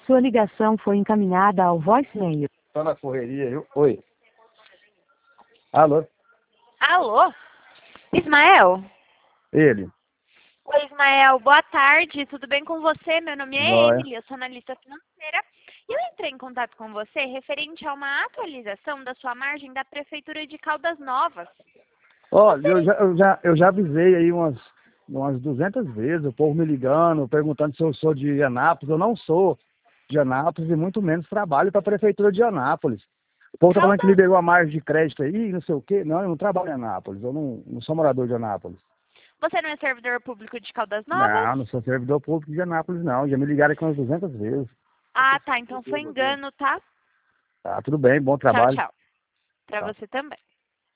Sua ligação foi encaminhada ao voicemail. Tá na correria, viu? Oi. Alô? Alô? Ismael? Ele. Oi, Ismael. Boa tarde. Tudo bem com você? Meu nome é Joia. Emily, eu sou analista financeira. E eu entrei em contato com você referente a uma atualização da sua margem da Prefeitura de Caldas Novas. Olha, eu já avisei aí umas 200 vezes, o povo me ligando, perguntando se eu sou de Anápolis. Eu não sou de Anápolis e muito menos trabalho para a Prefeitura de Anápolis. O povo tá falando que liberou a margem de crédito aí, não sei o quê. Não, eu não trabalho em Anápolis, eu não sou morador de Anápolis. Você não é servidor público de Caldas Novas? Não sou servidor público de Anápolis, não. Já me ligaram aqui umas 200 vezes. Ah, tá. Então foi engano, tá? Tá, tudo bem, bom Tchau, trabalho. tchau. Pra Tchau. você também.